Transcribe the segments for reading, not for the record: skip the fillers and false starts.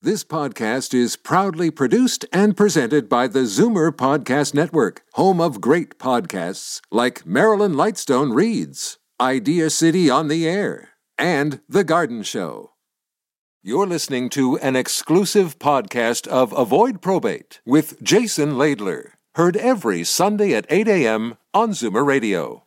This podcast is proudly produced and presented by the Zoomer Podcast Network, home of great podcasts like Marilyn Lightstone Reads, Idea City on the Air, and The Garden Show. You're listening to an exclusive podcast of Avoid Probate with Jason Laidler, heard every Sunday at 8 a.m. on Zoomer Radio.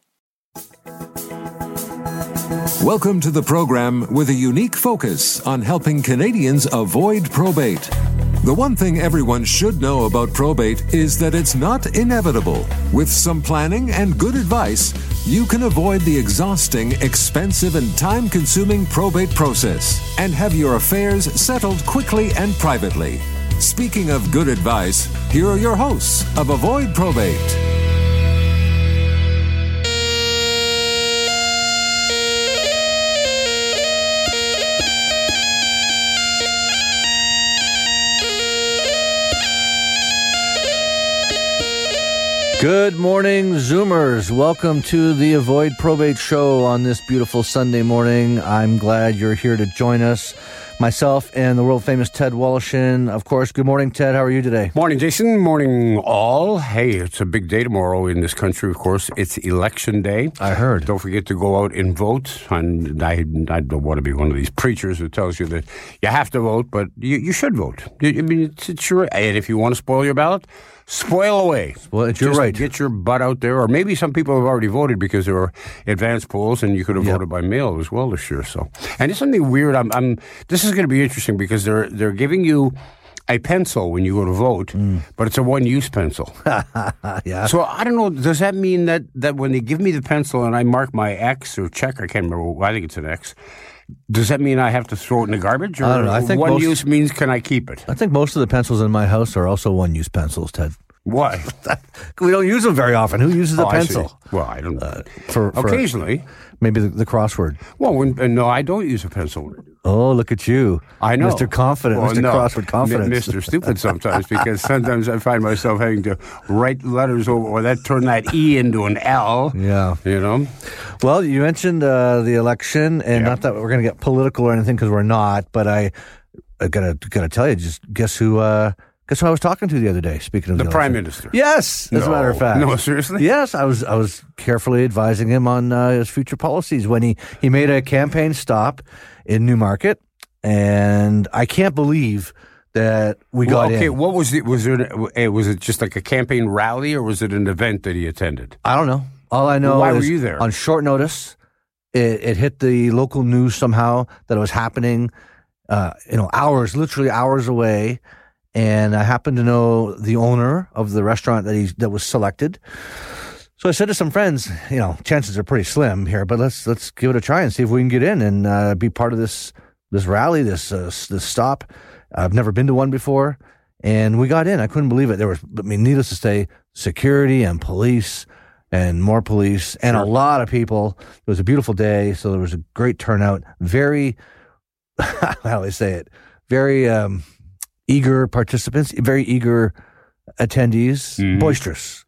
Welcome to the program with a unique focus on helping Canadians avoid probate. The one thing everyone should know about probate is that it's not inevitable. With some planning and good advice, you can avoid the exhausting, expensive, and time-consuming probate process and have your affairs settled quickly and privately. Speaking of good advice, here are your hosts of Avoid Probate. Good morning, Zoomers. Welcome to the Avoid Probate Show on this beautiful Sunday morning. I'm glad you're here to join us. Myself and the world-famous Ted Woloshyn. Of course, good morning, Ted. How are you today? Morning, Jason. Morning, all. Hey, it's a big day tomorrow in this country, of course. It's Election Day. I heard. Don't forget to go out and vote. And I don't want to be one of these preachers who tells you that you have to vote, but you should vote. I mean, it's your... And if you want to spoil your ballot, spoil away. Well, you're right. Get your butt out there. Or maybe some people have already voted because there were advanced polls and you could have voted by mail as well this year. So, and it's something weird. This is going to be interesting because they're giving you a pencil when you go to vote, but it's a one-use pencil. Yeah. So I don't know. Does that mean that when they give me the pencil and I mark my X or check, I can't remember. I think it's an X. Does that mean I have to throw it in the garbage? Or I don't know. I think one use means can I keep it? I think most of the pencils in my house are also one-use pencils, Ted. Why? We don't use them very often. Who uses a pencil? Well, I don't. For occasionally. Maybe the crossword. Well, no, I don't use a pencil. Oh, look at you. I know. Mr. Confident, well, Mr. No. Crossword Confidence. Mr. Stupid sometimes, because sometimes I find myself having to write letters over, or turn that E into an L. Yeah. You know? Well, you mentioned the election, and not that we're going to get political or anything, because we're not, but I gotta tell you, just guess who I was talking to the other day, speaking of the Prime election. Minister. Yes, as a matter of fact. No, seriously? Yes, I was carefully advising him on his future policies when he made a campaign stop in Newmarket, and I can't believe that we got in. Okay, what was it? Was it just like a campaign rally, or was it an event that he attended? I don't know. All I know Why is were you there? On short notice, it hit the local news somehow that it was happening, literally hours away. And I happened to know the owner of the restaurant that was selected. So I said to some friends, chances are pretty slim here, but let's give it a try and see if we can get in and be part of this rally, this stop. I've never been to one before, and we got in. I couldn't believe it. There was, needless to say, security and police and more police and a lot of people. It was a beautiful day, so there was a great turnout. Very, how do I say it? Very eager participants, very eager attendees, boisterous,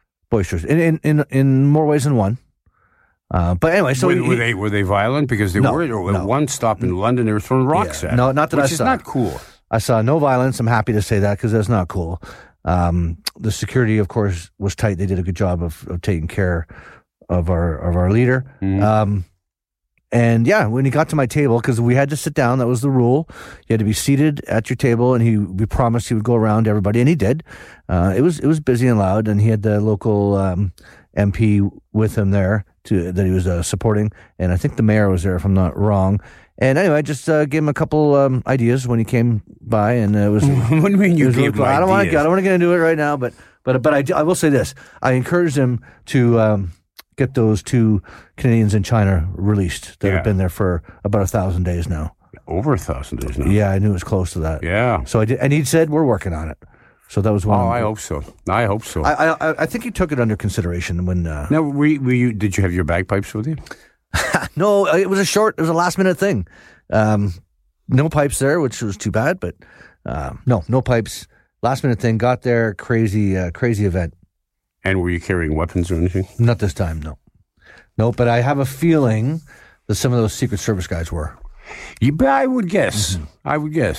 in more ways than one. But anyway, so were they violent? Because they were. One stop in London, they were throwing rocks at. No, not that I saw. Which is not cool. I saw no violence. I'm happy to say that because that's not cool. The security, of course, was tight. They did a good job of taking care of our leader. And when he got to my table, because we had to sit down, that was the rule. You had to be seated at your table, and we promised he would go around to everybody, and he did. It was busy and loud, and he had the local MP with him there that he was supporting, and I think the mayor was there, if I'm not wrong. And anyway, I just gave him a couple ideas when he came by, and it was. What do you mean you gave him ideas? I don't want to get into it right now, but I will say this: I encouraged him to get those 2 Canadians in China released that have been there for about 1,000 days now. Over 1,000 days now. Yeah, I knew it was close to that. Yeah. So I did, and he said we're working on it. So that was one. I hope so. I hope so. I think he took it under consideration when. Now, did you have your bagpipes with you? No, it was a last minute thing. No pipes there, which was too bad, but no pipes. Last minute thing. Got there. Crazy event. And were you carrying weapons or anything? Not this time, no. No, but I have a feeling that some of those Secret Service guys were. I would guess. Mm-hmm. I would guess, yeah.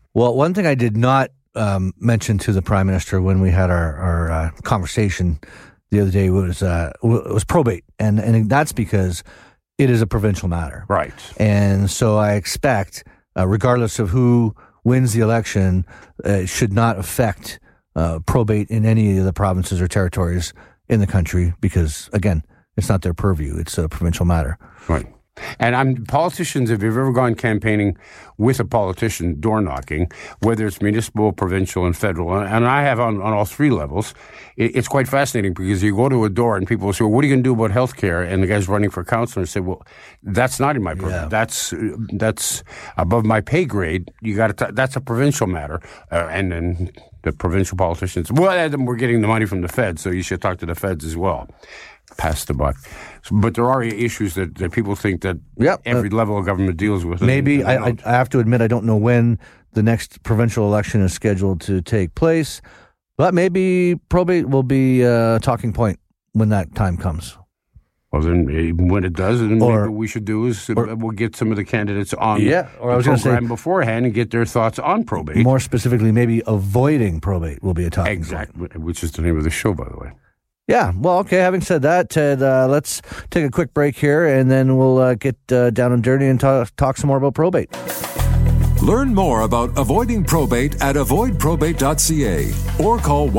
Well, one thing I did not mention to the Prime Minister when we had our conversation the other day was probate, and that's because it is a provincial matter, right? And so I expect, regardless of who wins the election, it should not affect probate in any of the provinces or territories in the country because, again, it's not their purview. It's a provincial matter. Right. And politicians, if you've ever gone campaigning with a politician, door knocking, whether it's municipal, provincial, and federal, and I have on all three levels, it's quite fascinating because you go to a door and people will say, well, what are you going to do about health care? And the guy's running for council and say, well, that's not in my purview. Yeah. That's above my pay grade. You got to. That's a provincial matter. And then the provincial politicians, well, we're getting the money from the feds, so you should talk to the feds as well. Pass the buck. But there are issues that people think that every level of government deals with. Maybe I have to admit I don't know when the next provincial election is scheduled to take place, but maybe probate will be a talking point when that time comes. Well, then when it does, then maybe what we should do is we'll get some of the candidates on the program beforehand and get their thoughts on probate. More specifically, maybe avoiding probate will be a talking point. Exactly, which is the name of the show, by the way. Yeah, well, okay, having said that, Ted, let's take a quick break here, and then we'll get down and dirty and talk some more about probate. Learn more about avoiding probate at avoidprobate.ca or call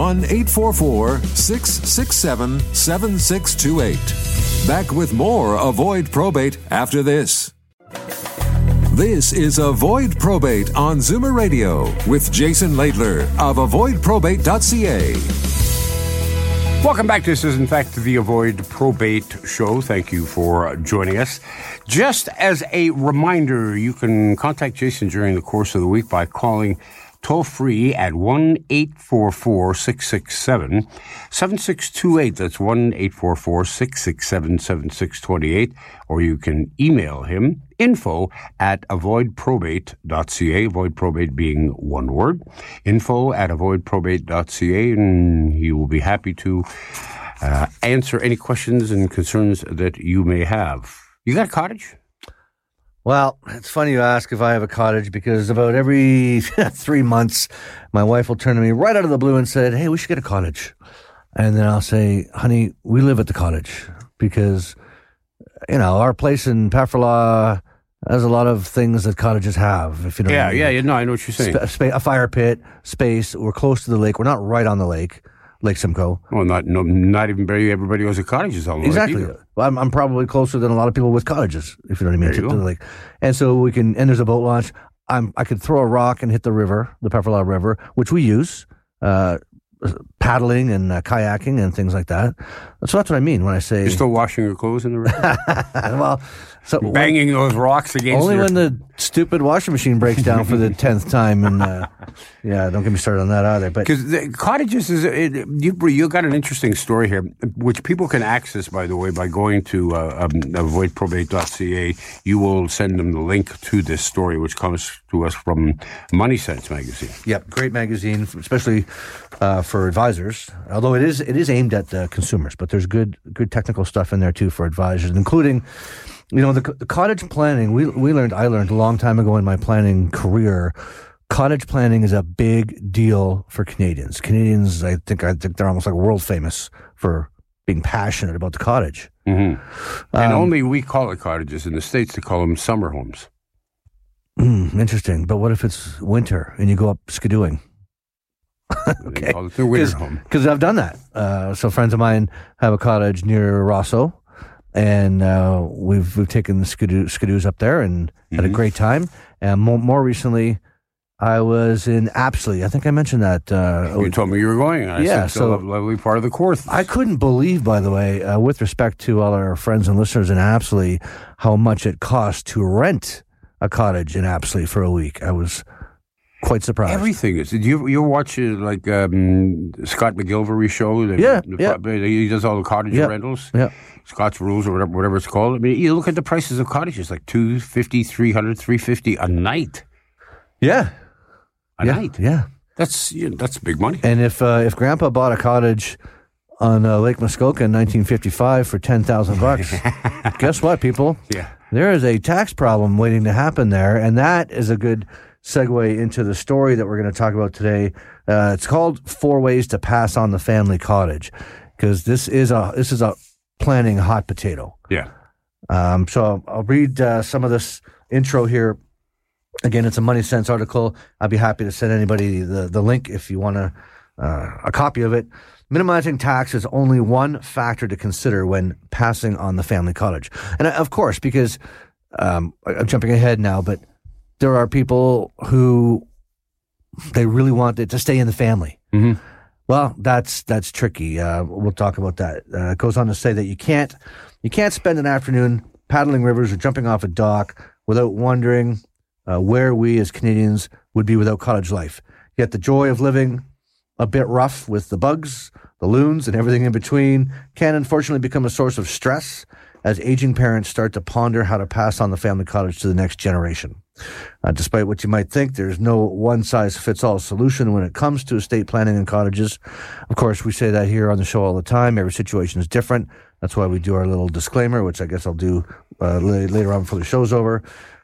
1-844-667-7628. Back with more Avoid Probate after this. This is Avoid Probate on Zoomer Radio with Jason Laidler of avoidprobate.ca. Welcome back. This is, in fact, the Avoid Probate Show. Thank you for joining us. Just as a reminder, you can contact Jason during the course of the week by calling toll-free at 1-844-667-7628. That's 1-844-667-7628. Or you can email him, info@avoidprobate.ca, avoid probate being one word, info@avoidprobate.ca, and he will be happy to answer any questions and concerns that you may have. You got a cottage? Well, it's funny you ask if I have a cottage because about every 3 months, my wife will turn to me right out of the blue and say, hey, we should get a cottage. And then I'll say, honey, we live at the cottage because, our place in Pefferlaw has a lot of things that cottages have, if you know what I mean. I know what you're saying. A fire pit, space, we're close to the lake. We're not right on the lake. Lake Simcoe. Well, not even everybody owns a cottage on the exactly. lake. Well, I'm probably closer than a lot of people with cottages, if you know what I mean, to the lake. And so and there's a boat launch. I could throw a rock and hit the river, the Pefferlaw River, which we use, paddling and kayaking and things like that. So that's what I mean when I say... You're still washing your clothes in the river? Well... So banging those rocks against only when the stupid washing machine breaks down for the 10th time, and don't get me started on that either. But because the cottages you got an interesting story here, which people can access, by the way, by going to avoidprobate.ca. You will send them the link to this story, which comes to us from Money Sense magazine. Yep, great magazine, especially for advisors. Although it is aimed at consumers, but there's good technical stuff in there too for advisors, including. The cottage planning, I learned a long time ago in my planning career, cottage planning is a big deal for Canadians. Canadians, I think they're almost like world famous for being passionate about the cottage. Mm-hmm. And only we call it cottages. In the States, they call them summer homes. Interesting. But what if it's winter and you go up skidooing? Okay. They call it the winter home. Because I've done that. So friends of mine have a cottage near Rosso. And we've taken the skidoos up there and had a great time. And more recently, I was in Apsley. I think I mentioned that. You told me you were going. I said it's a lovely part of the Kawarths. I couldn't believe, by the way, with respect to all our friends and listeners in Apsley, how much it cost to rent a cottage in Apsley for a week. I was quite surprised. Everything is. Did you watch like Scott McGilvery show? He does all the cottage rentals. Yeah. Scott's Rules or whatever it's called. I mean, you look at the prices of cottages, like $250, $300, $350 a night. Yeah. A night. Yeah. That's big money. And if Grandpa bought a cottage on Lake Muskoka in 1955 for $10,000, guess what, people? Yeah. There is a tax problem waiting to happen there, and that is a good segue into the story that we're going to talk about today. It's called 4 Ways to Pass on the Family Cottage, because this is a planning hot potato. Yeah. So I'll read some of this intro here. Again, it's a Money Sense article. I'd be happy to send anybody the link if you want a copy of it. Minimizing tax is only one factor to consider when passing on the family cottage. And of course, because I'm jumping ahead now, but there are people who they really want it to stay in the family. Mm-hmm. Well, that's tricky. We'll talk about that. It goes on to say that you can't spend an afternoon paddling rivers or jumping off a dock without wondering where we as Canadians would be without cottage life. Yet the joy of living a bit rough with the bugs, the loons, and everything in between can unfortunately become a source of stress as aging parents start to ponder how to pass on the family cottage to the next generation. Despite what you might think, there's no one-size-fits-all solution when it comes to estate planning and cottages. Of course, we say that here on the show all the time. Every situation is different. That's why we do our little disclaimer, which I guess I'll do later on before the show's over,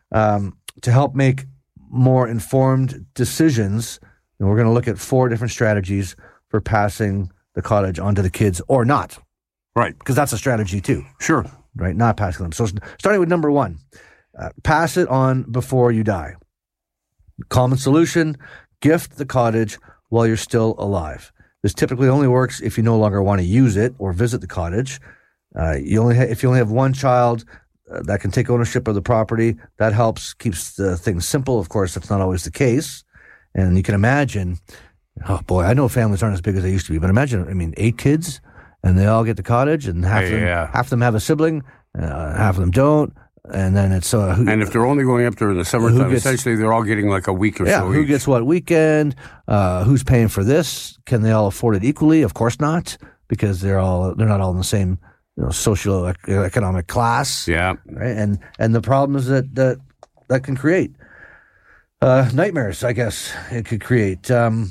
to help make more informed decisions. And we're going to look at 4 different strategies for passing the cottage onto the kids or not. Right. Because that's a strategy too. Sure. Right, not passing them. So starting with number 1, pass it on before you die. Common solution, gift the cottage while you're still alive. This typically only works if you no longer want to use it or visit the cottage. If you only have one child that can take ownership of the property, that helps, keeps the things simple. Of course, that's not always the case. And you can imagine, oh boy, I know families aren't as big as they used to be, but imagine, 8 kids, and they all get the cottage, and half of them have a sibling, half of them don't, and then it's... and if they're only going up there in the summertime, essentially they're all getting like a week or so who each. Gets what weekend, who's paying for this, can they all afford it equally? Of course not, because they're not all in the same socio-economic class. Yeah. Right? And the problems that can create. Nightmares, I guess it could create.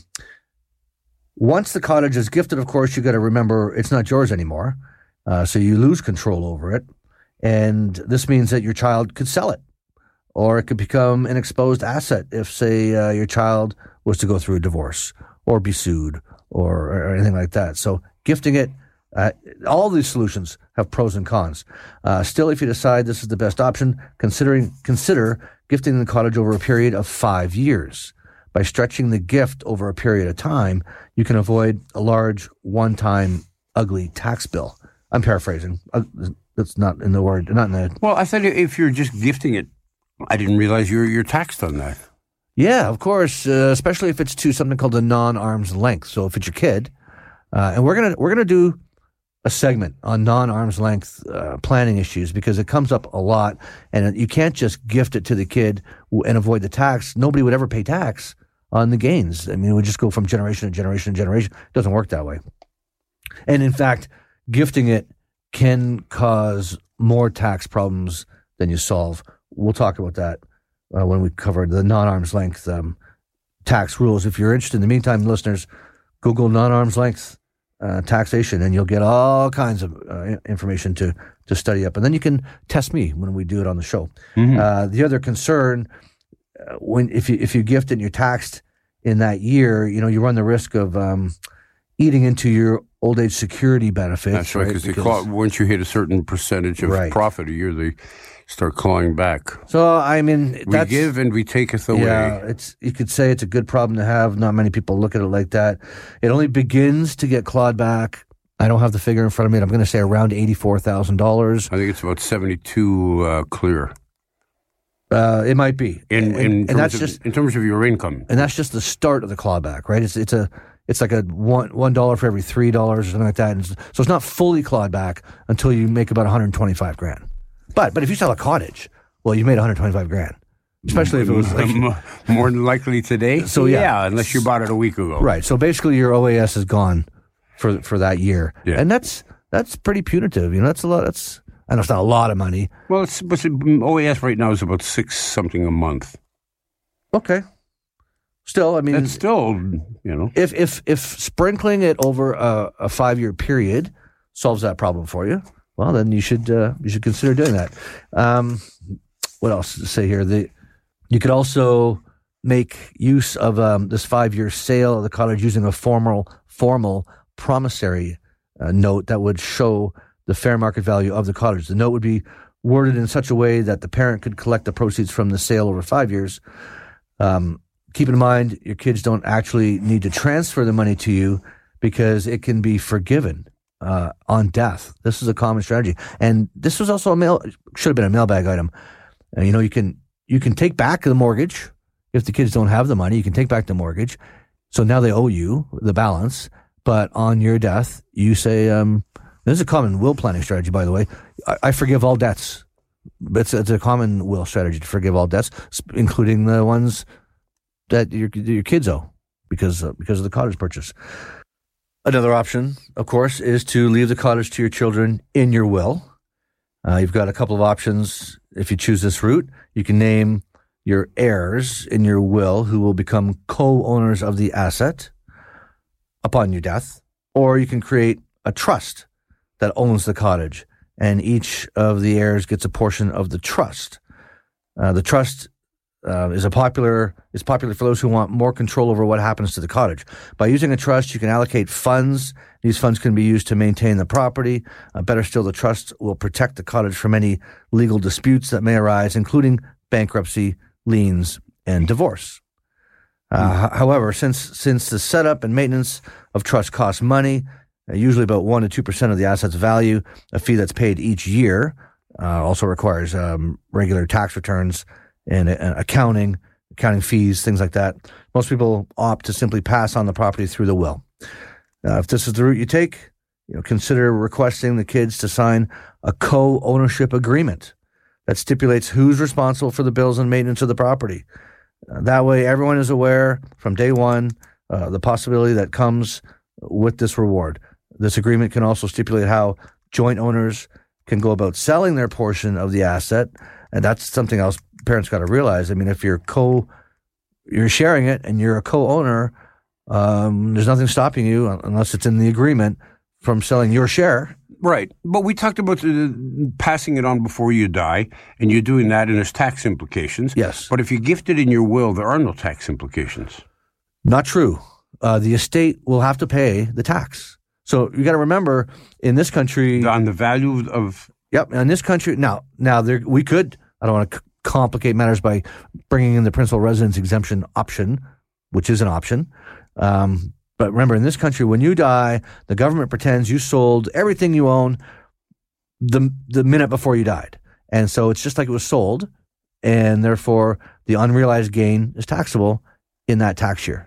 Once the cottage is gifted, of course, you got to remember it's not yours anymore. So you lose control over it. And this means that your child could sell it, or it could become an exposed asset if, say, your child was to go through a divorce or be sued or anything like that. So gifting it, all these solutions have pros and cons. Still, if you decide this is the best option, consider gifting the cottage over a period of 5 years. By stretching the gift over a period of time, you can avoid a large, one-time, ugly tax bill. I'm paraphrasing. That's not in the word. Not in the. Well, I thought if you're just gifting it, I didn't realize you're taxed on that. Yeah, of course. Especially if it's to something called a non-arm's length. So if it's your kid, and we're gonna do a segment on non-arm's length planning issues because it comes up a lot, and you can't just gift it to the kid and avoid the tax. Nobody would ever pay tax on the gains. It would just go from generation to generation to generation. It doesn't work that way. And in fact, gifting it can cause more tax problems than you solve. We'll talk about that when we cover the non-arm's length tax rules. If you're interested, in the meantime, listeners, Google non-arm's length taxation, and you'll get all kinds of information to study up. And then you can test me when we do it on the show. Mm-hmm. The other concern, if you gift it and you're taxed in that year, you run the risk of eating into your old age security benefits. That's right, because once you hit a certain percentage of profit a year, they start clawing back. So, we give and we taketh away. Yeah, you could say it's a good problem to have. Not many people look at it like that. It only begins to get clawed back. I don't have the figure in front of me. I'm going to say around $84,000. I think it's about 72 clear. It might be. In terms of your income. And that's just the start of the clawback, right? It's like a $1 for every $3 or something like that. And so it's not fully clawed back until you make about $125,000. But if you sell a cottage, well, you made $125,000. Especially if it was more than likely today. So yeah, unless you bought it a week ago. Right. So basically, your OAS is gone for that year, and that's pretty punitive. That's a lot. I know it's not a lot of money. Well, but OAS right now is about $6 something a month. Okay. Still, that's still, if sprinkling it over a 5-year period solves that problem for you, well, then you should consider doing that. What else to say here? You could also make use of this 5-year sale of the cottage using a formal promissory note that would show the fair market value of the cottage. The note would be worded in such a way that the parent could collect the proceeds from the sale over 5 years. Keep in mind, your kids don't actually need to transfer the money to you because it can be forgiven on death. This is a common strategy. And this was also should have been a mailbag item. You can take back the mortgage. If the kids don't have the money, you can take back the mortgage. So now they owe you the balance. But on your death, you say, this is a common will planning strategy, by the way. I forgive all debts. It's a common will strategy to forgive all debts, including the ones that your kids owe because of the cottage purchase. Another option, of course, is to leave the cottage to your children in your will. You've got a couple of options. If you choose this route, you can name your heirs in your will who will become co-owners of the asset upon your death, or you can create a trust that owns the cottage, and each of the heirs gets a portion of the trust. The trust is popular for those who want more control over what happens to the cottage. By using a trust, you can allocate funds. These funds can be used to maintain the property. Better still, the trust will protect the cottage from any legal disputes that may arise, including bankruptcy, liens, and divorce. However, since the setup and maintenance of trust costs money, usually about 1% to 2% of the asset's value, a fee that's paid each year, also requires regular tax returns and accounting fees, things like that. Most people opt to simply pass on the property through the will. If this is the route you take, consider requesting the kids to sign a co-ownership agreement that stipulates who's responsible for the bills and maintenance of the property. That way, everyone is aware from day one the possibility that comes with this reward. This agreement can also stipulate how joint owners can go about selling their portion of the asset, and that's something else parents got to realize. I mean, if you're sharing it and you're a co-owner, there's nothing stopping you, unless it's in the agreement, from selling your share. Right. But we talked about passing it on before you die, and you're doing that, and there's tax implications. Yes. But if you gift it in your will, there are no tax implications. Not true. The estate will have to pay the tax. So you got to remember, in this country... On the value of... Yep. In this country... Now we could... I don't want to complicate matters by bringing in the principal residence exemption option, which is an option. But remember, in this country, when you die, the government pretends you sold everything you own the minute before you died. And so it's just like it was sold, and therefore the unrealized gain is taxable in that tax year.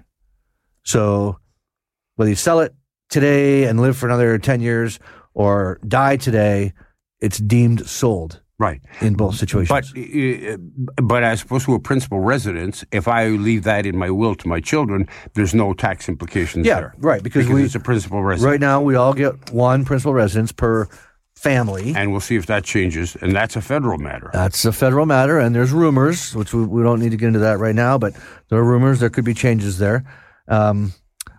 So whether you sell it today and live for another 10 years or die today, it's deemed sold. Right. In both situations. But as opposed to a principal residence, if I leave that in my will to my children, there's no tax implications there. Yeah, right. Because it's a principal residence. Right now, we all get one principal residence per family. And we'll see if that changes. And that's a federal matter. That's a federal matter. And there's rumors, which we don't need to get into that right now, but there are rumors. There could be changes there. And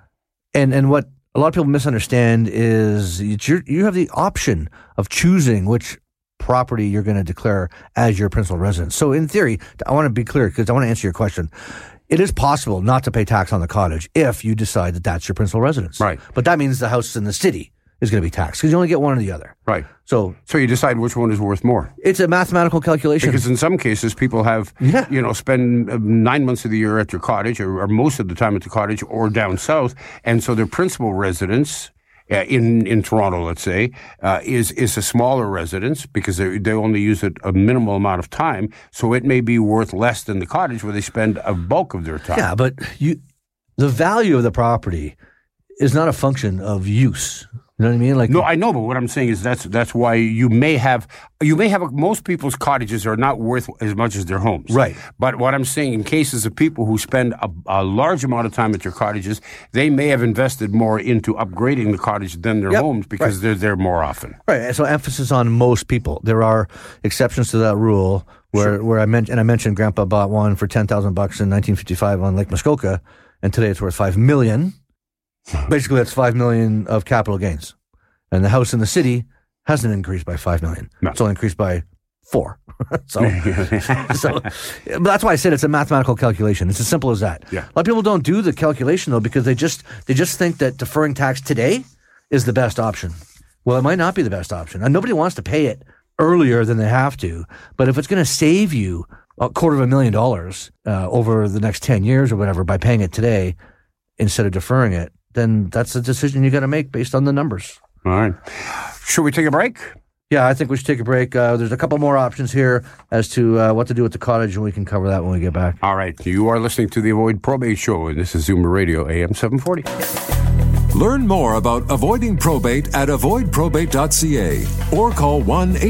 what a lot of people misunderstand is you have the option of choosing which property you're going to declare as your principal residence. So in theory, I want to be clear because I want to answer your question. It is possible not to pay tax on the cottage if you decide that that's your principal residence. Right. But that means the house in the city is going to be taxed because you only get one or the other. Right. So you decide which one is worth more. It's a mathematical calculation. Because in some cases, people have, spend 9 months of the year at their cottage or most of the time at the cottage or down south. And so their principal residence in Toronto, let's say, is a smaller residence because they only use it a minimal amount of time. So it may be worth less than the cottage where they spend a bulk of their time. Yeah, but the value of the property is not a function of use. You know what I mean? No, I know, but what I'm saying is that's why you may have most people's cottages are not worth as much as their homes. Right. But what I'm saying, in cases of people who spend a large amount of time at their cottages, they may have invested more into upgrading the cottage than their homes because they're there more often. Right. So emphasis on most people. There are exceptions to that rule where I mentioned Grandpa bought one for $10,000 in 1955 on Lake Muskoka, and today it's worth $5 million. Basically, that's $5 million of capital gains. And the house in the city hasn't increased by $5 million. No. It's only increased by $4 million. So but that's why I said it's a mathematical calculation. It's as simple as that. Yeah. A lot of people don't do the calculation, though, because they just think that deferring tax today is the best option. Well, it might not be the best option. And nobody wants to pay it earlier than they have to. But if it's going to save you $250,000 over the next 10 years or whatever by paying it today instead of deferring it, then that's a decision you got to make based on the numbers. All right. Should we take a break? Yeah, I think we should take a break. There's a couple more options here as to what to do with the cottage, and we can cover that when we get back. All right. You are listening to the Avoid Probate Show, and this is Zoomer Radio, AM 740. Learn more about avoiding probate at avoidprobate.ca or call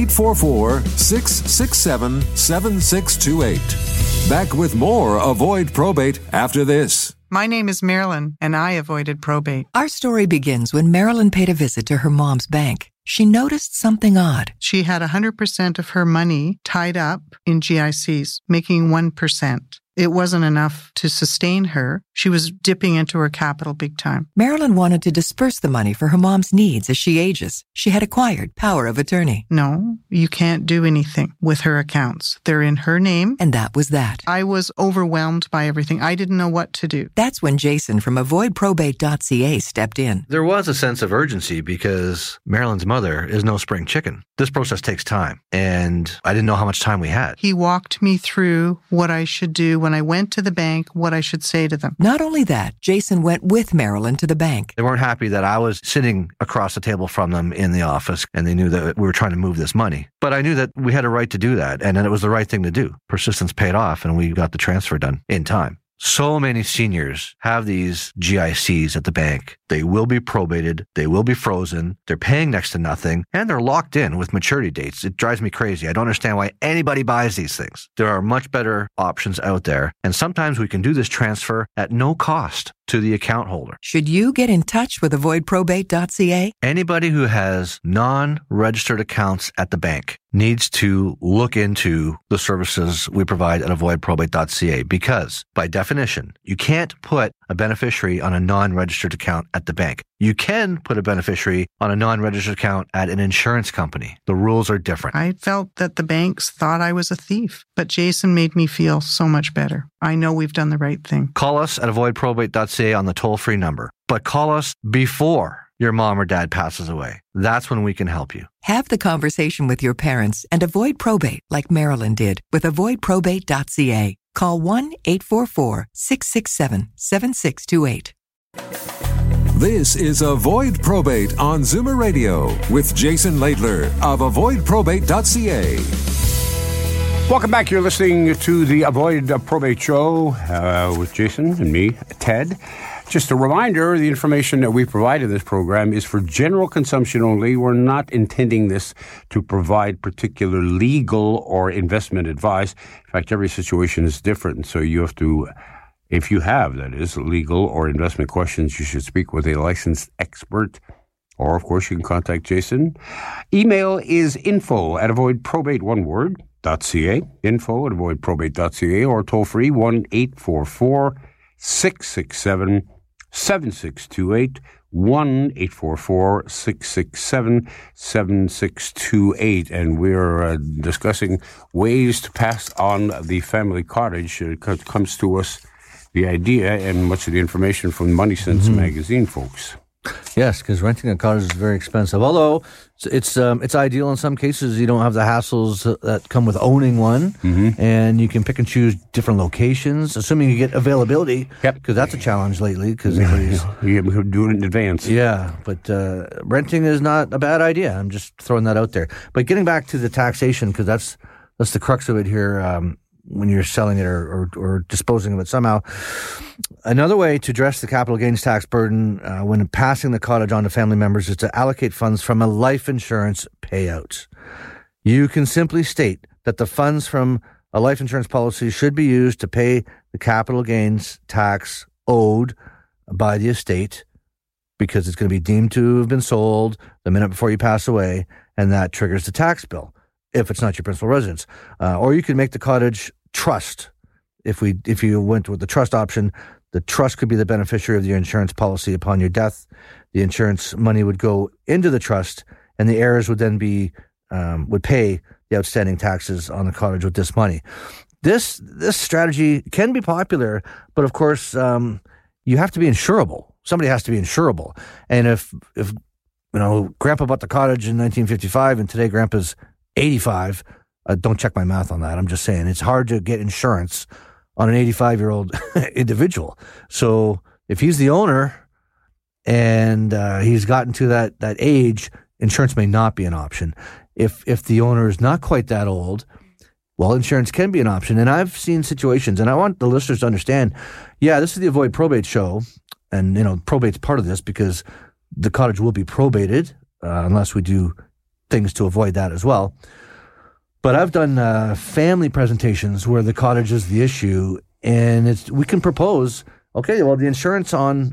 1-844-667-7628. Back with more Avoid Probate after this. My name is Marilyn, and I avoided probate. Our story begins when Marilyn paid a visit to her mom's bank. She noticed something odd. She had 100% of her money tied up in GICs, making 1%. It wasn't enough to sustain her. She was dipping into her capital big time. Marilyn wanted to disperse the money for her mom's needs as she ages. She had acquired power of attorney. No, you can't do anything with her accounts. They're in her name. And that was that. I was overwhelmed by everything. I didn't know what to do. That's when Jason from avoidprobate.ca stepped in. There was a sense of urgency because Marilyn's mother is no spring chicken. This process takes time, and I didn't know how much time we had. He walked me through what I should do when I went to the bank, what I should say to them. Not only that, Jason went with Marilyn to the bank. They weren't happy that I was sitting across the table from them in the office, and they knew that we were trying to move this money. But I knew that we had a right to do that, and it was the right thing to do. Persistence paid off, and we got the transfer done in time. So many seniors have these GICs at the bank. They will be probated. They will be frozen. They're paying next to nothing, and they're locked in with maturity dates. It drives me crazy. I don't understand why anybody buys these things. There are much better options out there, and sometimes we can do this transfer at no cost to the account holder. Should you get in touch with avoidprobate.ca? Anybody who has non-registered accounts at the bank needs to look into the services we provide at avoidprobate.ca because, by definition, you can't put a beneficiary on a non-registered account at the bank. You can put a beneficiary on a non-registered account at an insurance company. The rules are different. I felt that the banks thought I was a thief, but Jason made me feel so much better. I know we've done the right thing. Call us at avoidprobate.ca on the toll-free number, but call us before your mom or dad passes away. That's when we can help you. Have the conversation with your parents and avoid probate like Marilyn did with avoidprobate.ca. Call 1-844-667-7628. This is Avoid Probate on Zoomer Radio with Jason Laidler of avoidprobate.ca. Welcome back. You're listening to the Avoid Probate Show with Jason and me, Ted. Just a reminder, the information that we provide in this program is for general consumption only. We're not intending this to provide particular legal or investment advice. In fact, every situation is different, so you have to, if you have, that is, legal or investment questions, you should speak with a licensed expert. Or, of course, you can contact Jason. Email is info@avoidprobate, one word, .ca, info@avoidprobate.ca, or toll free 1-844-667-7628, 1-844-667-7628. And we're discussing ways to pass on the family cottage. It comes to us the idea and much of the information from Money Sense magazine, folks. Yes, because renting a cottage is very expensive. Although it's ideal in some cases. You don't have the hassles that come with owning one, and you can pick and choose different locations, assuming you get availability. Yep, because that's a challenge lately. Because everybody's you can do it in advance. Yeah, but renting is not a bad idea. I'm just throwing that out there. But getting back to the taxation, because that's the crux of it here. When you're selling it or disposing of it somehow. Another way to address the capital gains tax burden when passing the cottage on to family members is to allocate funds from a life insurance payout. You can simply state that the funds from a life insurance policy should be used to pay the capital gains tax owed by the estate because it's going to be deemed to have been sold the minute before you pass away, and that triggers the tax bill if it's not your principal residence. Or you can make the cottage trust. If you went with the trust option, the trust could be the beneficiary of your insurance policy upon your death. The insurance money would go into the trust, and the heirs would then would pay the outstanding taxes on the cottage with this money. This strategy can be popular, but of course, you have to be insurable. Somebody has to be insurable. And if Grandpa bought the cottage in 1955 and today Grandpa's 85, don't check my math on that. I'm just saying it's hard to get insurance on an 85-year-old individual. So if he's the owner and he's gotten to that age, insurance may not be an option. If the owner is not quite that old, well, insurance can be an option. And I've seen situations, and I want the listeners to understand, this is the Avoid Probate show, and probate's part of this because the cottage will be probated unless we do things to avoid that as well. But I've done family presentations where the cottage is the issue, and we can propose, okay, well, the insurance on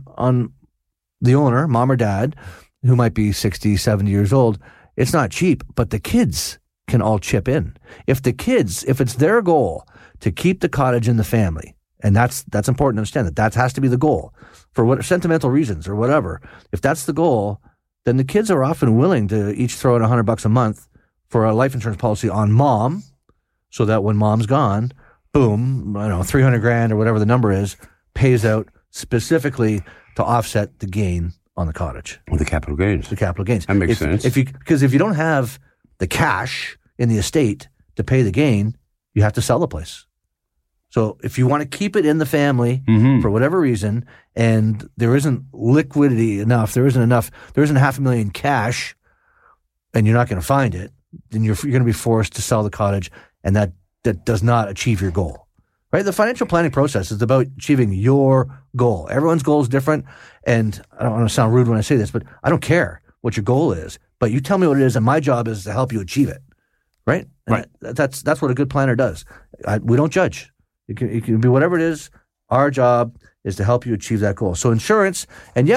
the owner, mom or dad, who might be 60, 70 years old, it's not cheap, but the kids can all chip in. If it's their goal to keep the cottage in the family, and that's important to understand that has to be the goal for what sentimental reasons or whatever. If that's the goal, then the kids are often willing to each throw in $100 a month for a life insurance policy on mom, so that when mom's gone, boom, $300,000 or whatever the number is, pays out specifically to offset the gain on the cottage. The capital gains. That makes sense. Because if you don't have the cash in the estate to pay the gain, you have to sell the place. So if you want to keep it in the family for whatever reason, and there isn't liquidity enough, there isn't $500,000 cash, and you're not going to find it, then you're going to be forced to sell the cottage, and that does not achieve your goal. Right? The financial planning process is about achieving your goal. Everyone's goal is different, and I don't want to sound rude when I say this, but I don't care what your goal is, but you tell me what it is, and my job is to help you achieve it. Right? Right. That's what a good planner does. We don't judge. It can be whatever it is. Our job is to help you achieve that goal. So insurance, and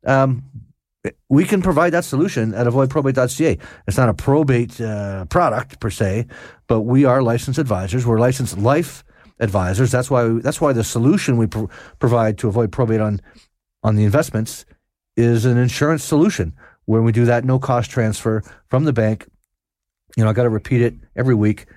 we can provide that solution at avoidprobate.ca. It's not a probate product per se, but we are licensed advisors. We're licensed life advisors. That's why the solution we provide to avoid probate on the investments is an insurance solution where we do that no cost transfer from the bank. I got to repeat it every week.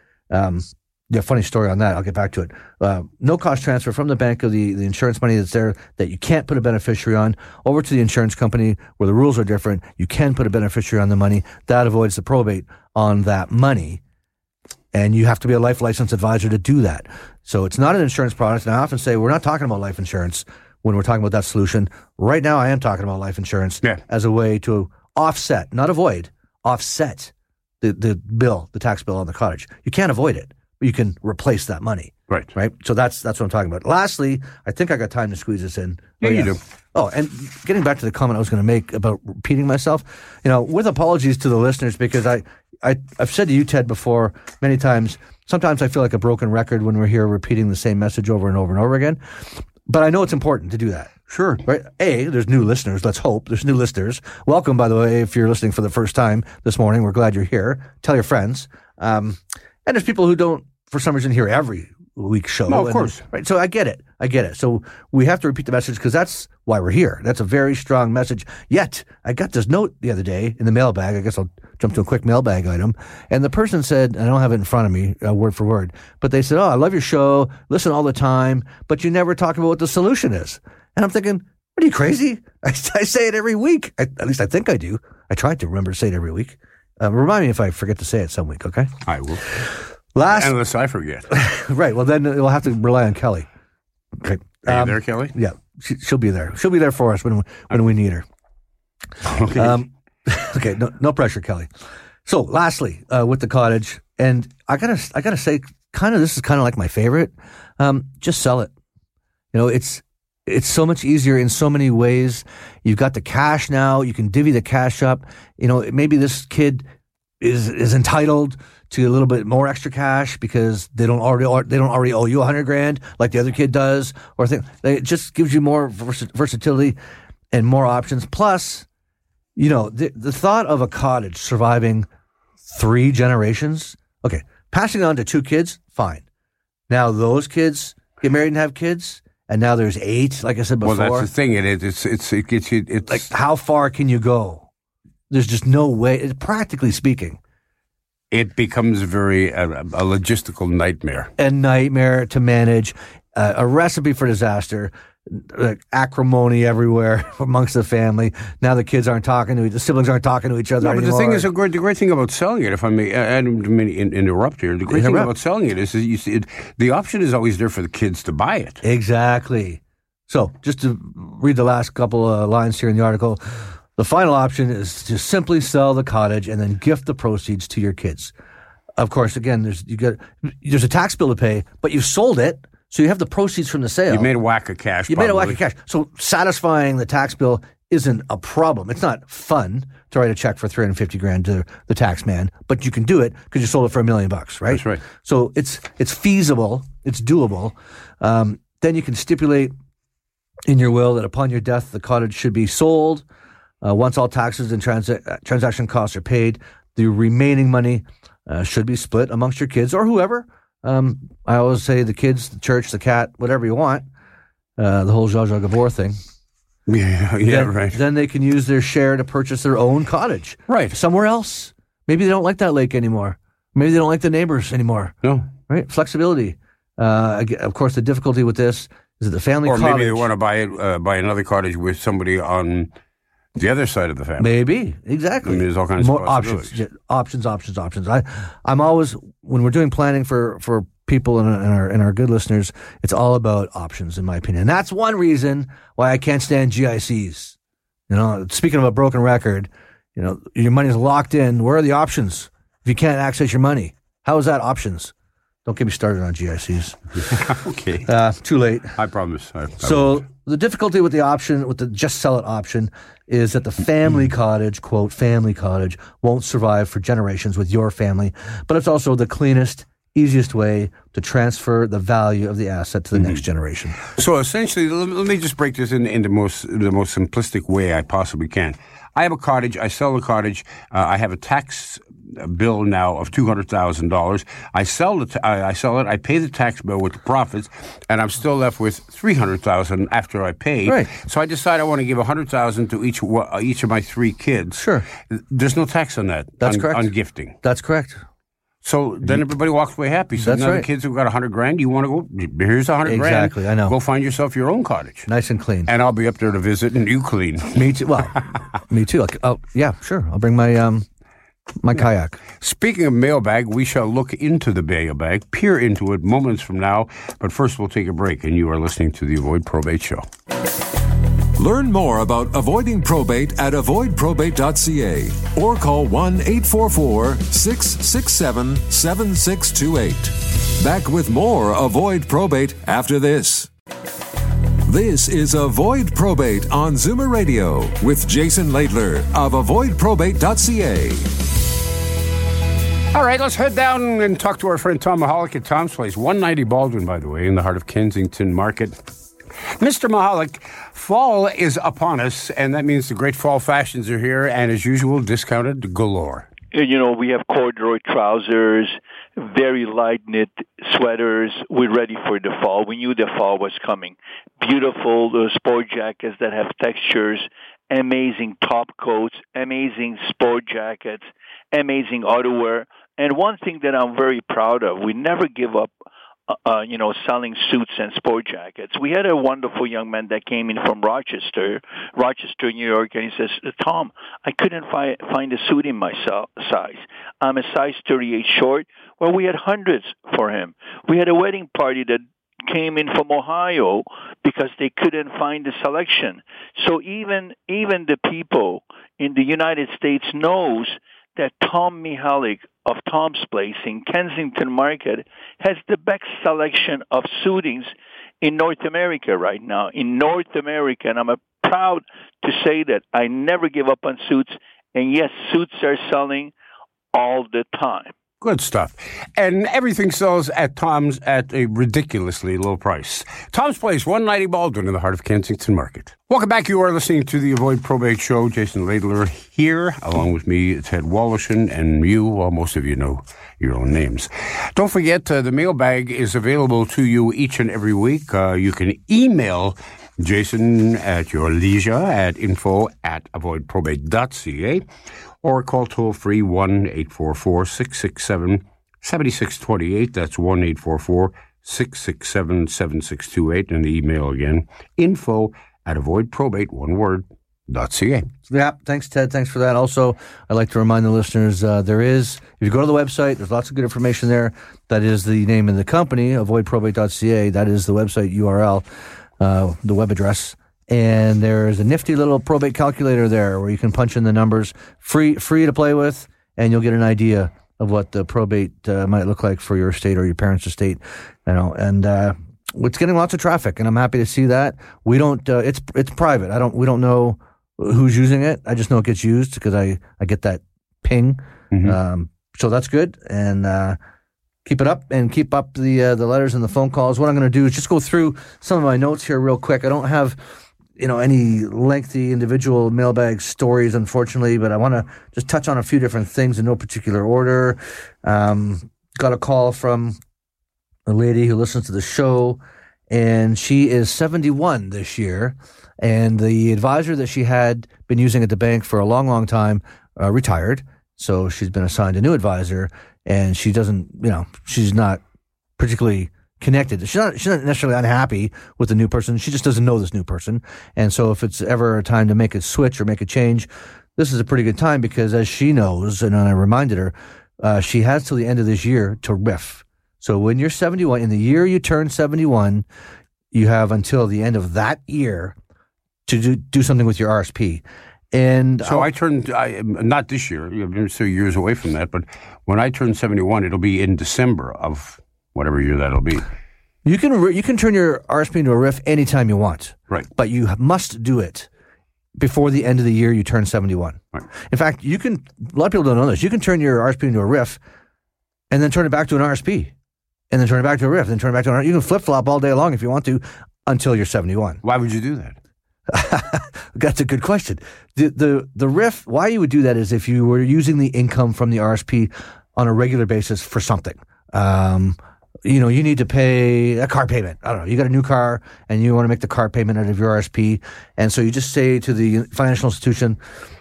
Funny story on that. I'll get back to it. No cost transfer from the bank of the insurance money that's there that you can't put a beneficiary on over to the insurance company where the rules are different. You can put a beneficiary on the money. That avoids the probate on that money. And you have to be a life license advisor to do that. So it's not an insurance product. And I often say we're not talking about life insurance when we're talking about that solution. Right now, I am talking about life insurance as a way to offset, not avoid, offset the tax bill on the cottage. You can't avoid it, but you can replace that money. Right. So that's what I'm talking about. Lastly, I think I got time to squeeze this in. Yeah, you do. Oh, and getting back to the comment I was going to make about repeating myself, with apologies to the listeners, because I've said to you, Ted, before many times, sometimes I feel like a broken record when we're here repeating the same message over and over and over again. But I know it's important to do that. Sure. Right? There's new listeners. Let's hope there's new listeners. Welcome, by the way, if you're listening for the first time this morning. We're glad you're here. Tell your friends. And there's people who don't, for some reason, hear every week's show. No, of course. Right. So I get it. So we have to repeat the message because that's why we're here. That's a very strong message. Yet, I got this note the other day in the mailbag. I guess I'll jump to a quick mailbag item. And the person said, and I don't have it in front of me, word for word, but they said, I love your show, listen all the time, but you never talk about what the solution is. And I'm thinking, what are you, crazy? I say it every week. At least I think I do. I try to remember to say it every week. Remind me if I forget to say it some week, okay? I will. Unless I forget. Right. Well, then we'll have to rely on Kelly. Okay. Are you there, Kelly? Yeah. She'll be there. She'll be there for us when we need her. Okay. Okay. No pressure, Kelly. So lastly, with the cottage, and I gotta say, this is kind of like my favorite. Just sell it. It's so much easier in so many ways. You've got the cash now. You can divvy the cash up. Maybe this kid is entitled to a little bit more extra cash because they don't already owe you $100,000 like the other kid does, it just gives you more versatility and more options. Plus, the thought of a cottage surviving 3 generations. Okay, passing on to 2 kids, fine. Now those kids get married and have kids, and now there's 8. Like I said before. Well, that's the thing. It gets you. Like, how far can you go? There's just no way. Practically speaking, it becomes a logistical nightmare. A nightmare to manage, a recipe for disaster. Acrimony everywhere amongst the family. Now the kids aren't talking to the siblings aren't talking to each other anymore. But the thing is, the great thing about selling it, if I may interrupt here, the great thing about selling it is you see the option is always there for the kids to buy it. Exactly. So just to read the last couple of lines here in the article, the final option is to simply sell the cottage and then gift the proceeds to your kids. Of course, again, there's a tax bill to pay, but you've sold it. So you have the proceeds from the sale. You made a whack of cash. Made a whack of cash. So satisfying the tax bill isn't a problem. It's not fun to write a check for $350,000 to the tax man, but you can do it because you sold it for $1 million, right? That's right. So it's feasible. It's doable. Then you can stipulate in your will that upon your death, the cottage should be sold. Once all taxes and transaction costs are paid, the remaining money should be split amongst your kids or whoever. I always say the kids, the church, the cat, whatever you want, the whole Zsa Zsa Gabor thing. Right. Then they can use their share to purchase their own cottage. Right. Somewhere else. Maybe they don't like that lake anymore. Maybe they don't like the neighbors anymore. No. Right? Flexibility. Of course, the difficulty with this is that the family cottage... Or maybe they want to buy another cottage with somebody on the other side of the family. Maybe. Exactly. I mean, there's all kinds more of possibilities. Options. I'm always, when we're doing planning for people and our good listeners, it's all about options, in my opinion. And that's one reason why I can't stand GICs. Speaking of a broken record, your money's locked in. Where are the options if you can't access your money? How is that options? Don't get me started on GICs. Okay. Too late. I promise. So the difficulty with the just sell it option is that the family cottage, quote, family cottage, won't survive for generations with your family, but it's also the cleanest, easiest way to transfer the value of the asset to the next generation. So essentially, let me just break this in the most simplistic way I possibly can. I have a cottage. I sell the cottage. I have a tax bill now of $200,000. I sell it. I pay the tax bill with the profits, and I'm still left with $300,000 after I pay. Right. So I decide I want to give $100,000 to each of my 3 kids. Sure. There's no tax on that. That's correct. On gifting. That's correct. So then everybody walks away happy. So That's now right. the kids who've got $100,000, you want to go, here's $100,000. Exactly, I know. Go find yourself your own cottage. Nice and clean. And I'll be up there to visit, and you clean. Me too. Well, me too. Yeah, sure. I'll bring my my kayak. Speaking of mailbag, we shall look into the mailbag, peer into it moments from now. But first, we'll take a break, and you are listening to the Avoid Probate Show. Learn more about avoiding probate at avoidprobate.ca or call 1-844-667-7628. Back with more Avoid Probate after this. This is Avoid Probate on Zoomer Radio with Jason Laidler of avoidprobate.ca. All right, let's head down and talk to our friend Tom Mahalik at Tom's Place, 190 Baldwin, by the way, in the heart of Kensington Market. Mr. Mahalik, fall is upon us, and that means the great fall fashions are here, and as usual, discounted galore. We have corduroy trousers, very light knit sweaters. We're ready for the fall. We knew the fall was coming. Beautiful sport jackets that have textures, amazing top coats, amazing sport jackets, amazing outerwear. And one thing that I'm very proud of, we never give up selling suits and sport jackets. We had a wonderful young man that came in from Rochester, New York, and he says, Tom, I couldn't find a suit in my size. I'm a size 38 short. Well, we had hundreds for him. We had a wedding party that came in from Ohio because they couldn't find the selection. So even the people in the United States knows that Tom Mahalik of Tom's Place in Kensington Market has the best selection of suitings in North America right now. In North America, and I'm proud to say that I never give up on suits, and yes, suits are selling all the time. Good stuff. And everything sells at Tom's at a ridiculously low price. Tom's Place, 190 Baldwin in the heart of Kensington Market. Welcome back. You are listening to the Avoid Probate Show. Jason Laidler here. Along with me, Ted Woloshyn, and you, well, most of you know your own names. Don't forget, the mailbag is available to you each and every week. You can email Jason at your leisure at info@avoidprobate.ca. or call toll-free 1-844-667-7628. That's 1-844-667-7628. And the email again, info@avoidprobate.ca. Yeah, thanks, Ted. Thanks for that. Also, I'd like to remind the listeners, if you go to the website, there's lots of good information there. That is the name of the company, avoidprobate.ca. That is the website URL, the web address. And there's a nifty little probate calculator there where you can punch in the numbers, free to play with, and you'll get an idea of what the probate might look like for your estate or your parents' estate. And it's getting lots of traffic, and I'm happy to see that. We don't. It's private. We don't know who's using it. I just know it gets used because I get that ping. Mm-hmm. So that's good, and keep it up and keep up the letters and the phone calls. What I'm going to do is just go through some of my notes here real quick. I don't have any lengthy individual mailbag stories, unfortunately, but I want to just touch on a few different things in no particular order. Got a call from a lady who listens to the show, and she is 71 this year, and the advisor that she had been using at the bank for a long, long time retired, so she's been assigned a new advisor, and she doesn't, she's not particularly connected. She's not necessarily unhappy with the new person. She just doesn't know this new person. And so if it's ever a time to make a switch or make a change, this is a pretty good time because as she knows, and I reminded her, she has till the end of this year to RIF. So when you're 71, in the year you turn 71, you have until the end of that year to do something with your RSP. And so I turned, not this year, I'm still years away from that, but when I turn 71, it'll be in December of whatever year that'll be. You can turn your RSP into a RIF anytime you want. Right. But you must do it before the end of the year you turn 71. Right. In fact, a lot of people don't know this. You can turn your RSP into a RIF and then turn it back to an RSP and then turn it back to a RIF, then turn it back to an RSP. You can flip-flop all day long if you want to until you're 71. Why would you do that? That's a good question. The RIF, why you would do that is if you were using the income from the RSP on a regular basis for something. You need to pay a car payment. I don't know. You got a new car and you want to make the car payment out of your RSP. And so you just say to the financial institution,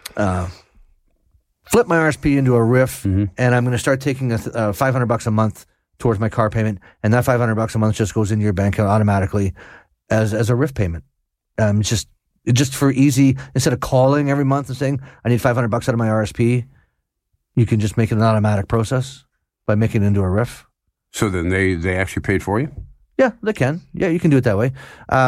flip my RSP into a RIF, and I'm going to start taking $500 a month towards my car payment. And that $500 a month just goes into your bank account automatically as a RIF payment. Just for easy, instead of calling every month and saying, I need $500 out of my RSP, you can just make it an automatic process by making it into a RIF. So then they actually paid for you? Yeah, they can. Yeah, you can do it that way.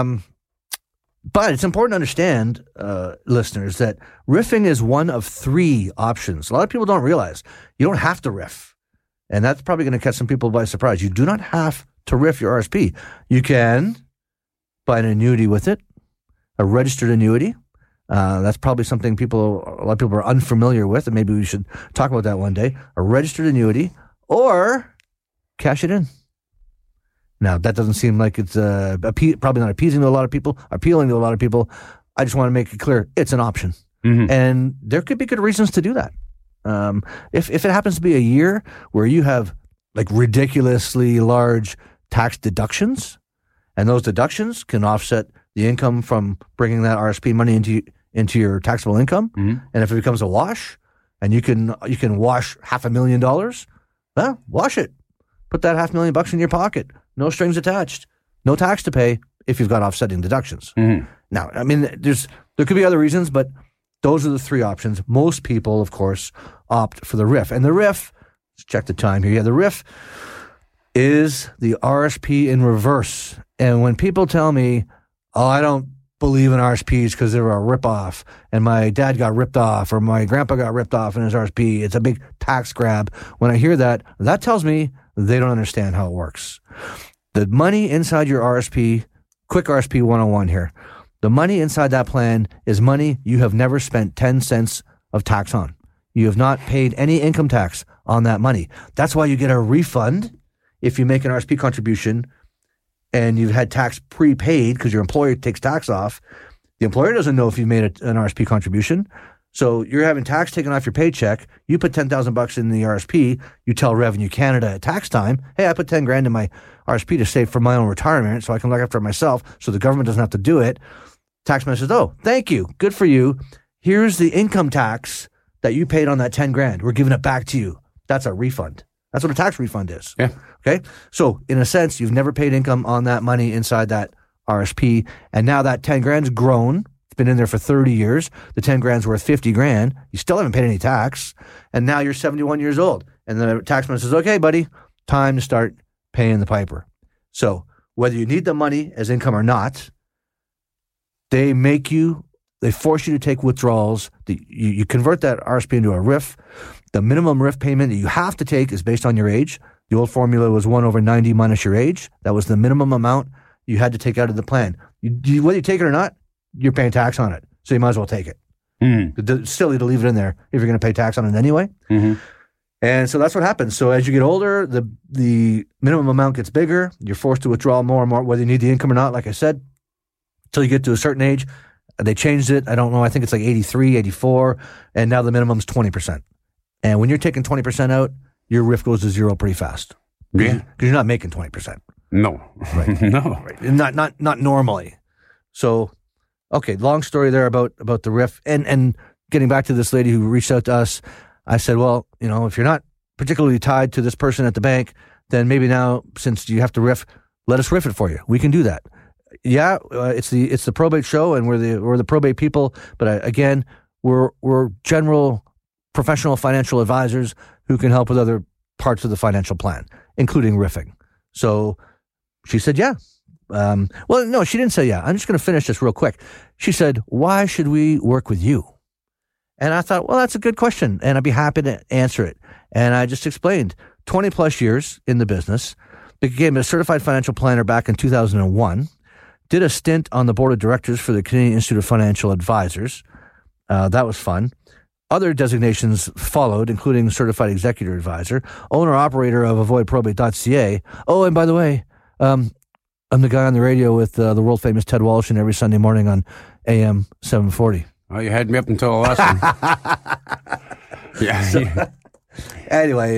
But it's important to understand, listeners, that riffing is one of three options. A lot of people don't realize you don't have to riff. And that's probably going to catch some people by surprise. You do not have to riff your RSP. You can buy an annuity with it, a registered annuity. That's probably something a lot of people are unfamiliar with, and maybe we should talk about that one day. A registered annuity, or cash it in. Now, that doesn't seem like it's probably not appealing to a lot of people. I just want to make it clear it's an option. Mm-hmm. And there could be good reasons to do that. If it happens to be a year where you have like ridiculously large tax deductions, and those deductions can offset the income from bringing that RSP money into your taxable income, and if it becomes a wash, and you can wash $500,000, well, wash it. Put that $500,000 in your pocket. No strings attached. No tax to pay if you've got offsetting deductions. Mm-hmm. Now, I mean, there could be other reasons, but those are the three options. Most people, of course, opt for the RIF. And the RIF, let's check the time here. Yeah, the RIF is the RSP in reverse. And when people tell me, oh, I don't believe in RSPs because they're a ripoff, and my dad got ripped off, or my grandpa got ripped off in his RSP, it's a big tax grab. When I hear that, that tells me they don't understand how it works. The money inside your RSP, quick RSP 101 here, the money inside that plan is money you have never spent 10 cents of tax on. You have not paid any income tax on that money. That's why you get a refund if you make an RSP contribution and you've had tax prepaid because your employer takes tax off. The employer doesn't know if you made an RSP contribution. So you're having tax taken off your paycheck. You put $10,000 in the RSP. You tell Revenue Canada at tax time, hey, I put $10,000 in my RSP to save for my own retirement so I can look after myself so the government doesn't have to do it. Taxman says, oh, thank you. Good for you. Here's the income tax that you paid on that 10 grand. We're giving it back to you. That's a refund. That's what a tax refund is. Yeah. Okay. So in a sense, you've never paid income on that money inside that RSP. And now that 10 grand's grown. It's been in there for 30 years. The 10 grand's worth 50 grand. You still haven't paid any tax. And now you're 71 years old. And the taxman says, okay, buddy, time to start paying the piper. So whether you need the money as income or not, they force you to take withdrawals. You convert that RSP into a RIF. The minimum RIF payment that you have to take is based on your age. The old formula was 1/90 minus your age. That was the minimum amount you had to take out of the plan. Whether you take it or not, you're paying tax on it. So you might as well take it. It's silly to leave it in there if you're going to pay tax on it anyway. Mm-hmm. And so that's what happens. So as you get older, the minimum amount gets bigger. You're forced to withdraw more and more, whether you need the income or not, like I said, until you get to a certain age. They changed it. I don't know. I think it's like 83, 84. And now the minimum's 20%. And when you're taking 20% out, your RIF goes to zero pretty fast. Yeah. Because you're not making 20%. No. Right. No. Right. Not normally. So, okay, long story there about the RIF. And getting back to this lady who reached out to us, I said, well, if you're not particularly tied to this person at the bank, then maybe now, since you have to RIF, let us RIF it for you. We can do that. Yeah, it's the probate show, and we're the probate people. But again, we're general professional financial advisors who can help with other parts of the financial plan, including riffing. So she said, yeah. Well, no, she didn't say yeah. I'm just going to finish this real quick. She said, why should we work with you? And I thought, well, that's a good question, and I'd be happy to answer it. And I just explained 20 plus years in the business, became a certified financial planner back in 2001. Did a stint on the board of directors for the Canadian Institute of Financial Advisors. That was fun. Other designations followed, including certified executive advisor, owner-operator of avoidprobate.ca. Oh, and by the way, I'm the guy on the radio with the world-famous Ted Walsh every Sunday morning on AM 740. Oh, you had me up until the last one. Yeah. So, anyway,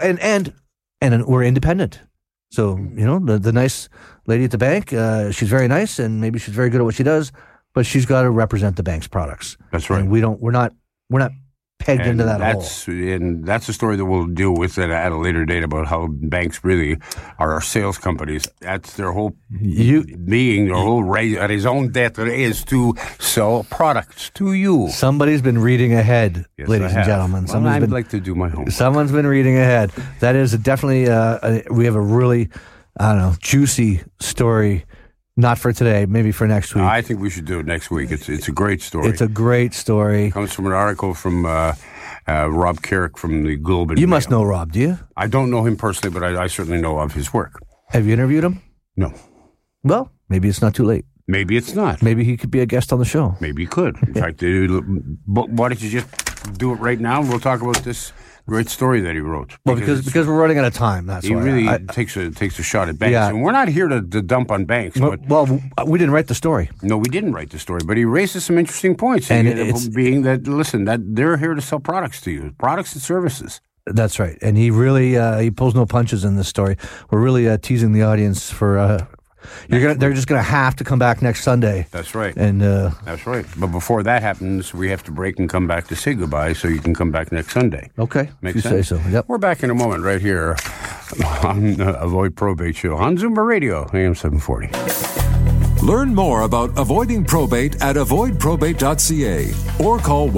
and we're independent. So, the nice lady at the bank, she's very nice, and maybe she's very good at what she does, but she's got to represent the bank's products. That's right. And we're not pegged into that hole. And that's a story that we'll deal with at a later date about how banks really are our sales companies. That's their whole their whole raison d'etre is to sell products to you. Somebody's been reading ahead, yes, ladies and gentlemen. Well, I'd like to do my homework. Someone's been reading ahead. That is definitely, we have a really, juicy story. Not for today, maybe for next week. I think we should do it next week. It's a great story. It's a great story. It comes from an article from Rob Carrick from the Globe and You Mail. must know Rob, do you? I don't know him personally, but I certainly know of his work. Have you interviewed him? No. Well, maybe it's not too late. Maybe it's not. Maybe he could be a guest on the show. Maybe he could. In fact, why don't you just do it right now, and we'll talk about this great story that he wrote. Well, because we're running out of time. That's why. He really takes a shot at banks. Yeah. And we're not here to dump on banks. Well, we didn't write the story. No, we didn't write the story, but he raises some interesting points. And being that, listen, that they're here to sell products to you, products and services. That's right. And he really he pulls no punches in this story. We're really teasing the audience for. They're just going to have to come back next Sunday. That's right. And that's right. But before that happens, we have to break and come back to say goodbye, so you can come back next Sunday. Okay. Makes sense? Say so. Yep. We're back in a moment right here on Avoid Probate Show on Zoomer Radio, AM 740. Learn more about avoiding probate at avoidprobate.ca or call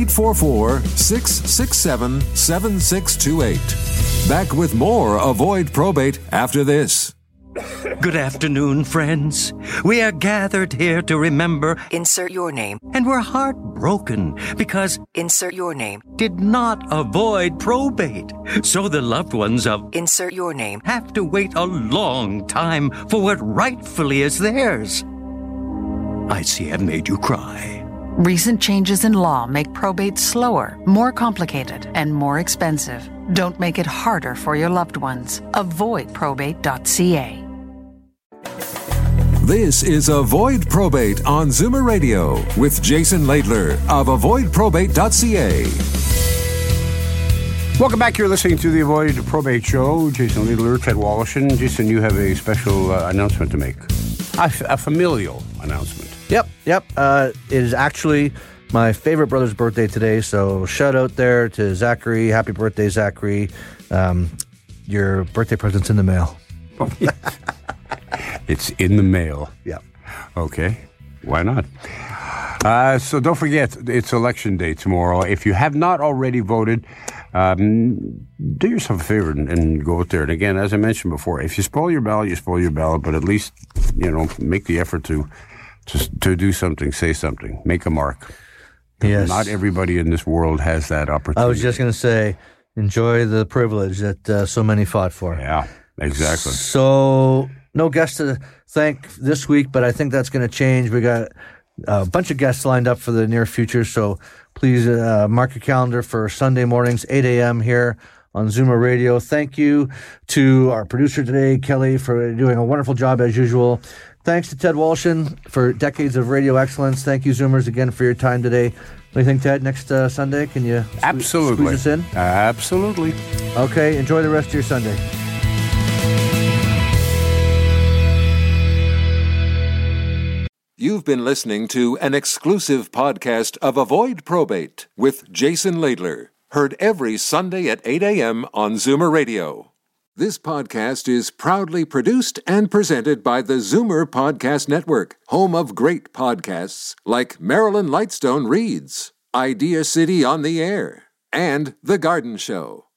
1-844-667-7628. Back with more Avoid Probate after this. Good afternoon, friends. We are gathered here to remember... Insert your name. And we're heartbroken because... Insert your name. ...did not avoid probate. So the loved ones of... Insert your name. ...have to wait a long time for what rightfully is theirs. I see I've made you cry. Recent changes in law make probate slower, more complicated, and more expensive. Don't make it harder for your loved ones. Avoidprobate.ca. This is Avoid Probate on Zoomer Radio with Jason Laidler of avoidprobate.ca. Welcome back. You're listening to the Avoid Probate Show. Jason Laidler, Ted Walsh. Jason, you have a special announcement to make. A familial announcement. Yep. It is actually my favorite brother's birthday today, so shout out there to Zachary. Happy birthday, Zachary. Your birthday present's in the mail. It's in the mail. Yeah. Okay. Why not? So don't forget, it's election day tomorrow. If you have not already voted, do yourself a favor and go out there. And again, as I mentioned before, if you spoil your ballot, you spoil your ballot. But at least, make the effort to do something, say something, make a mark. Yes. Not everybody in this world has that opportunity. I was just going to say, enjoy the privilege that so many fought for. Yeah, exactly. So no guests to thank this week, but I think that's going to change. We got a bunch of guests lined up for the near future, so please mark your calendar for Sunday mornings, 8 a.m. here on Zoomer Radio. Thank you to our producer today, Kelly, for doing a wonderful job as usual. Thanks to Ted Walshin for decades of radio excellence. Thank you, Zoomers, again for your time today. What do you think, Ted? Next Sunday, can you Absolutely. squeeze us in? Absolutely. Okay, enjoy the rest of your Sunday. You've been listening to an exclusive podcast of Avoid Probate with Jason Laidler. Heard every Sunday at 8 a.m. on Zoomer Radio. This podcast is proudly produced and presented by the Zoomer Podcast Network, home of great podcasts like Marilyn Lightstone Reads, Idea City on the Air, and The Garden Show.